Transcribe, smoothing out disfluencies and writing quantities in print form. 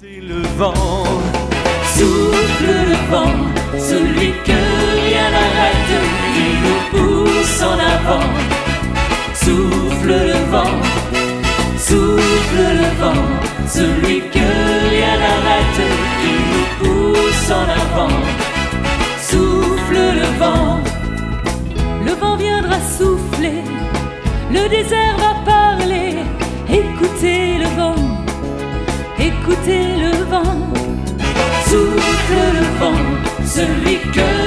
Le vent, souffle le vent, celui que rien n'arrête, il nous pousse en avant. Souffle le vent, celui que rien n'arrête, il nous pousse en avant. Souffle le vent viendra souffler, le désert va parler, écoutez le vent. Écoutez le vent, souffle le vent, celui que